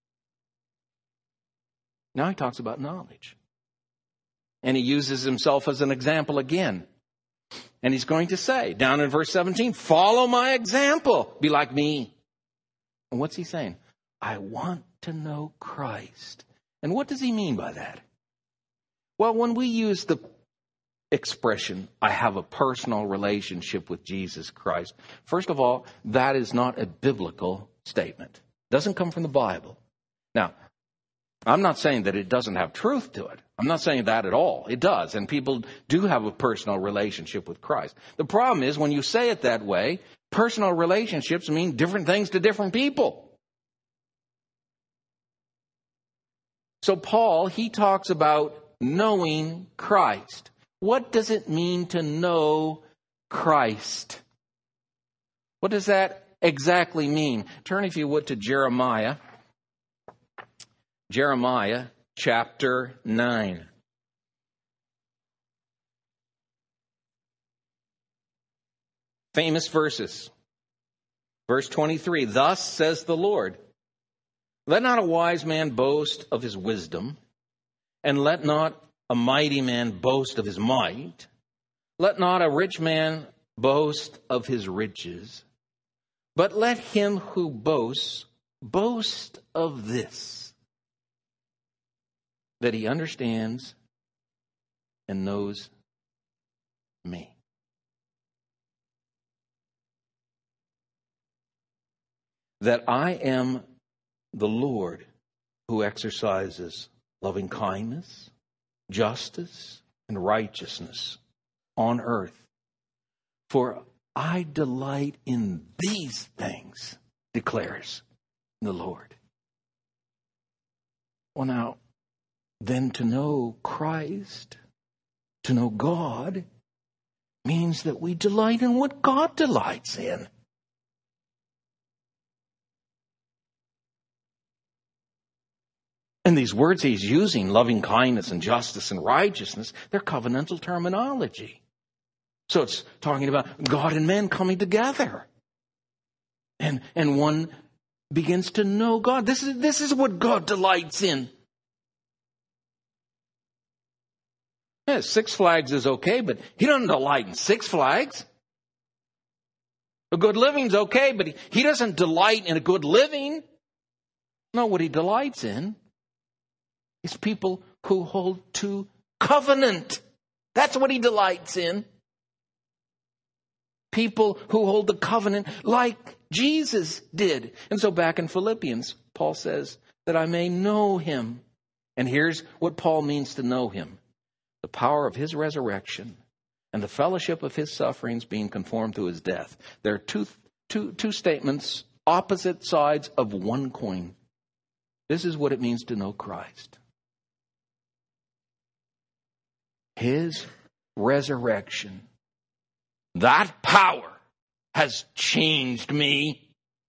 Now he talks about knowledge. And he uses himself as an example again. And he's going to say, down in verse seventeen, follow my example. Be like me. And what's he saying? I want to know Christ. And what does he mean by that? Well, when we use the expression, I have a personal relationship with Jesus Christ, first of all, that is not a biblical statement. It doesn't come from the Bible. Now, I'm not saying that it doesn't have truth to it. I'm not saying that at all. It does. And people do have a personal relationship with Christ. The problem is when you say it that way, personal relationships mean different things to different people. So Paul, he talks about knowing Christ. What does it mean to know Christ? What does that exactly mean? Turn, if you would, to Jeremiah. Jeremiah chapter nine. Famous verses. Verse twenty-three, thus says the Lord, let not a wise man boast of his wisdom, and let not a mighty man boast of his might. Let not a rich man boast of his riches, but let him who boasts boast of this, that he understands and knows me. That I am the Lord who exercises loving kindness, justice, and righteousness on earth. For I delight in these things, declares the Lord. Well, now, then to know Christ, to know God, means that we delight in what God delights in. And these words he's using, loving kindness and justice and righteousness, they're covenantal terminology. So it's talking about God and man coming together. And, and one begins to know God. This is, this is what God delights in. Yeah, Six Flags is okay, but he doesn't delight in Six Flags. A good living's okay, but he, he doesn't delight in a good living. No, what he delights in is people who hold to covenant. That's what he delights in. People who hold the covenant like Jesus did. And so back in Philippians, Paul says that I may know him. And here's what Paul means to know him. The power of his resurrection and the fellowship of his sufferings, being conformed to his death. There are two, two, two statements, opposite sides of one coin. This is what it means to know Christ. His resurrection. That power has changed me.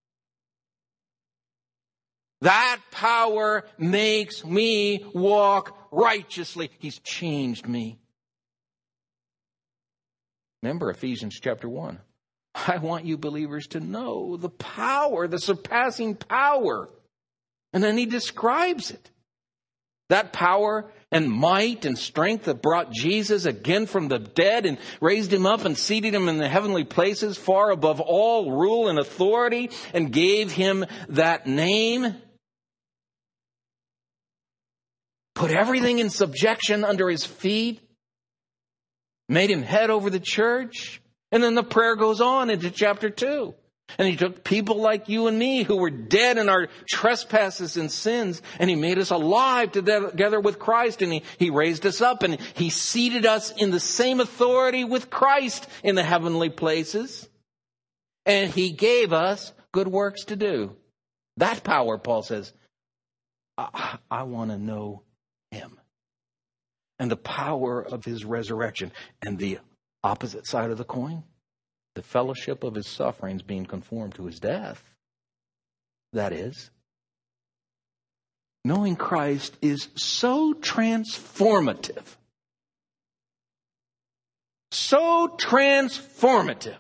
That power makes me walk righteously. He's changed me. Remember Ephesians chapter one. I want you believers to know the power, the surpassing power. And then he describes it. That power and might and strength that brought Jesus again from the dead and raised him up and seated him in the heavenly places far above all rule and authority and gave him that name. Put everything in subjection under his feet. Made him head over the church. And then the prayer goes on into chapter two. And he took people like you and me who were dead in our trespasses and sins, and he made us alive together with Christ, and he, he raised us up, and he seated us in the same authority with Christ in the heavenly places. And he gave us good works to do. That power, Paul says, I, I want to know him. And the power of his resurrection. And the opposite side of the coin, the fellowship of his sufferings being conformed to his death. That is, knowing Christ is so transformative. So transformative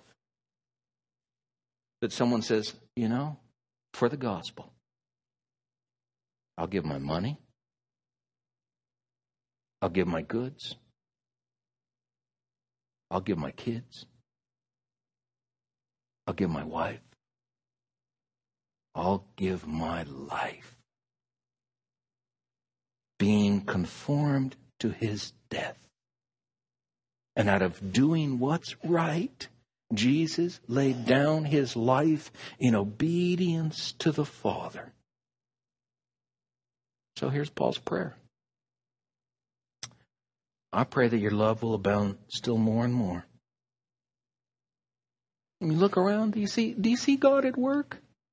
that someone says, you know, for the gospel, I'll give my money. I'll give my goods. I'll give my kids. I'll give my wife. I'll give my life. Being conformed to his death. And out of doing what's right, Jesus laid down his life in obedience to the Father. So here's Paul's prayer. I pray that your love will abound still more and more. When you look around, do you see, do you see God at work?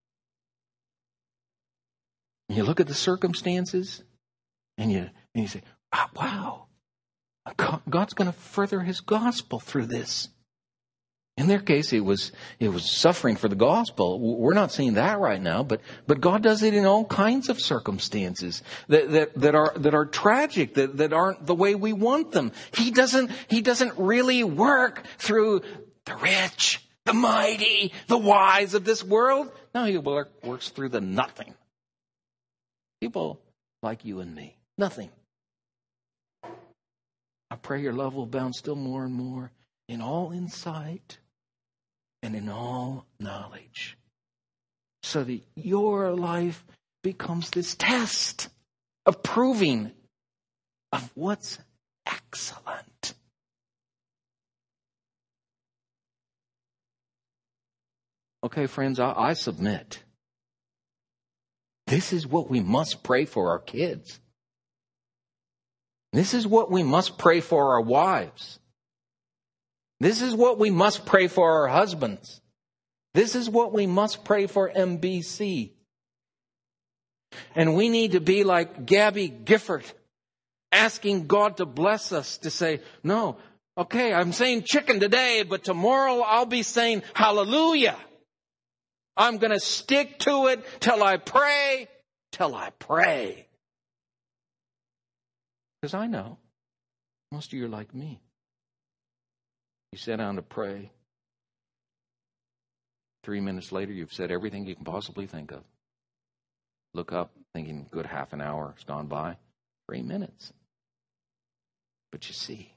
You look at the circumstances and you, and you say, oh, wow, God's going to further his gospel through this. In their case, it was it was suffering for the gospel. We're not seeing that right now, but but God does it in all kinds of circumstances that that, that are that are tragic, that, that aren't the way we want them. He doesn't he doesn't really work through the rich, the mighty, the wise of this world. No, he work, works through the nothing. People like you and me. Nothing. I pray your love will abound still more and more in all insight and in all knowledge, so that your life becomes this test of proving of what's excellent. Okay, friends, I, I submit. This is what we must pray for our kids. This is what we must pray for our wives. This is what we must pray for our husbands. This is what we must pray for M B C. And we need to be like Gabby Gifford, asking God to bless us to say, no, okay, I'm saying chicken today, but tomorrow I'll be saying hallelujah. I'm going to stick to it till I pray, till I pray. Because I know most of you are like me. You sit down to pray. Three minutes later, you've said everything you can possibly think of. Look up, thinking good half an hour has gone by. Three minutes. But you see,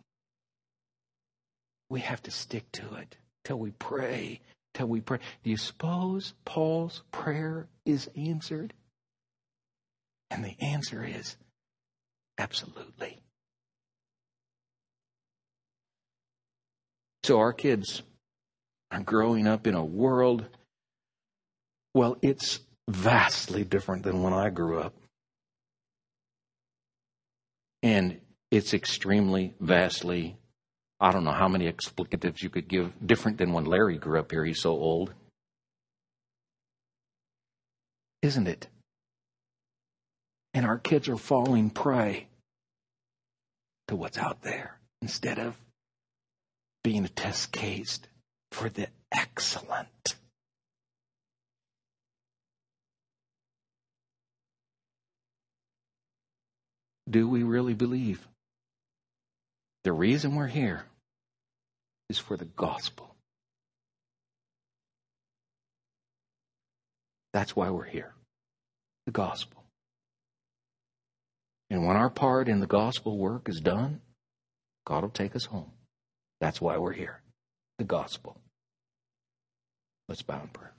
we have to stick to it till we pray, till we pray. Do you suppose Paul's prayer is answered? And the answer is absolutely. So our kids are growing up in a world, well, it's vastly different than when I grew up. And it's extremely, vastly, I don't know how many explicatives you could give, different than when Larry grew up here. He's so old. Isn't it? And our kids are falling prey to what's out there instead of being a test case for the excellent. Do we really believe the reason we're here is for the gospel? That's why we're here. The gospel. And when our part in the gospel work is done, God will take us home. That's why we're here. The gospel. Let's bow in prayer.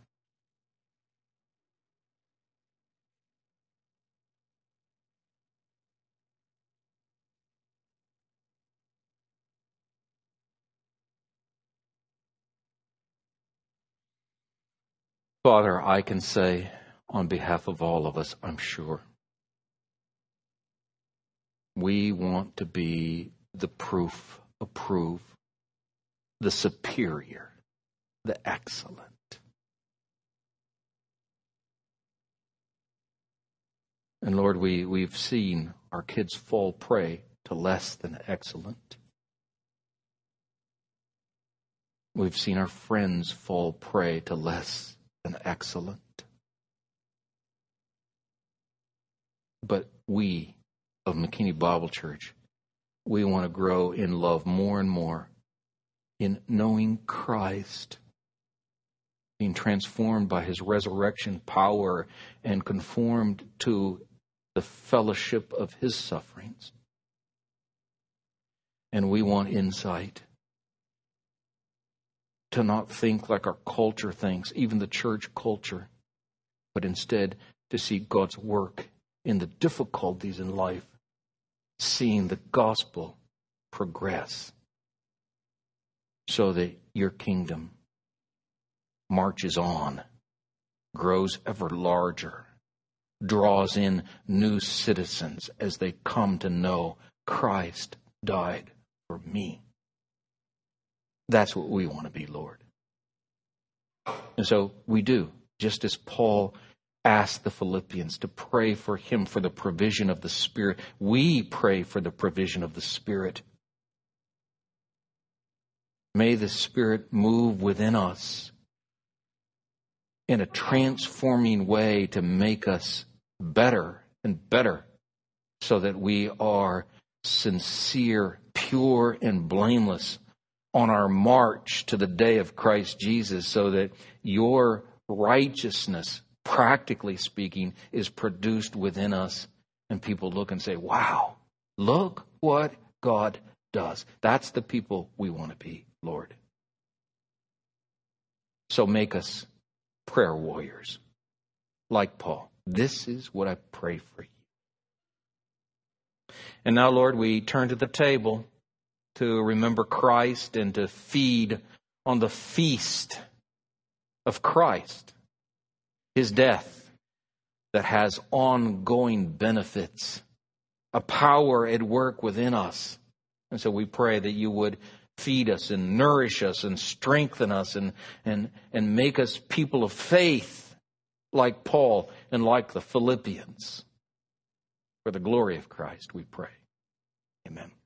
Father, I can say on behalf of all of us, I'm sure, we want to be the proof, approve, the superior, the excellent. And Lord, we, we've seen our kids fall prey to less than excellent. We've seen our friends fall prey to less than excellent. But we of McKinney Bible Church, we want to grow in love more and more, in knowing Christ, being transformed by His resurrection power and conformed to the fellowship of His sufferings. And we want insight to not think like our culture thinks, even the church culture, but instead to see God's work in the difficulties in life, seeing the gospel progress so that your kingdom marches on, grows ever larger, draws in new citizens as they come to know Christ died for me. That's what we want to be, Lord. And so we do, just as Paul asked the Philippians to pray for him for the provision of the Spirit. We pray for the provision of the Spirit. May the Spirit move within us in a transforming way to make us better and better so that we are sincere, pure, and blameless on our march to the day of Christ Jesus, so that your righteousness, practically speaking, is produced within us, and people look and say, wow, look what God does. That's the people we want to be, Lord. So make us prayer warriors, like Paul. This is what I pray for you. And now, Lord, we turn to the table to remember Christ and to feed on the feast of Christ, His death that has ongoing benefits, a power at work within us. And so we pray that you would feed us and nourish us and strengthen us and, and, and make us people of faith like Paul and like the Philippians. For the glory of Christ, we pray. Amen.